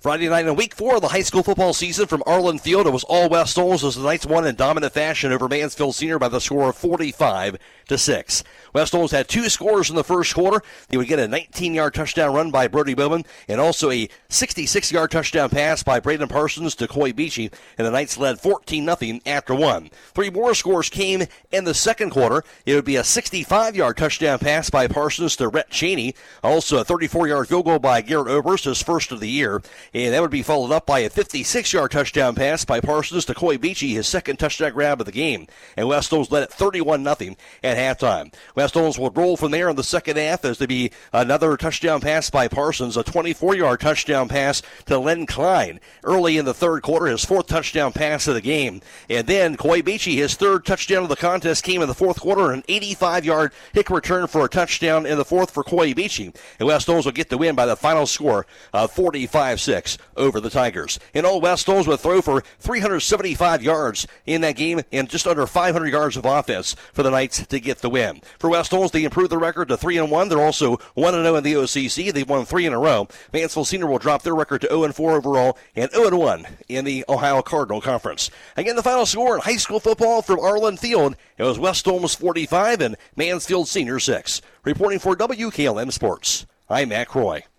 Friday night in week 4 of the high school football season from Arlen Field. It was all West Olds as the Knights won in dominant fashion over Mansfield Senior by the score of 45-6. West Olds had 2 scores in the first quarter. They would get a 19-yard touchdown run by Brody Bowman and also a 66-yard touchdown pass by Braden Parsons to Coy Beachy, and the Knights led 14-0 after 1. 3 more scores came in the second quarter. It would be a 65-yard touchdown pass by Parsons to Rhett Cheney, also a 34-yard field goal by Garrett Oberst, his first of the year. And that would be followed up by a 56-yard touchdown pass by Parsons to Coy Beachy, his second touchdown grab of the game. And West Olds led it 31-0 at halftime. West Olds would roll from there in the second half as there be another touchdown pass by Parsons, a 24-yard touchdown pass to Len Klein early in the third quarter, his 4th touchdown pass of the game. And then Coy Beachy, his 3rd touchdown of the contest, came in the 4th quarter, an 85-yard kick return for a touchdown in the 4th for Coy Beachy. And West Olds will get the win by the final score of 45-6 over the Tigers. And all West Olds would throw for 375 yards in that game and just under 500 yards of offense for the Knights to get the win. For West Olds, they improved their record to 3-1. They're also 1-0 in the OCC. They've won 3 in a row. Mansfield Senior will drop their record to 0-4 overall and 0-1 in the Ohio Cardinal Conference. Again, the final score in high school football from Arlen Field, it was West Olds 45 and Mansfield Senior 6. Reporting for WKLM Sports, I'm Matt Croy.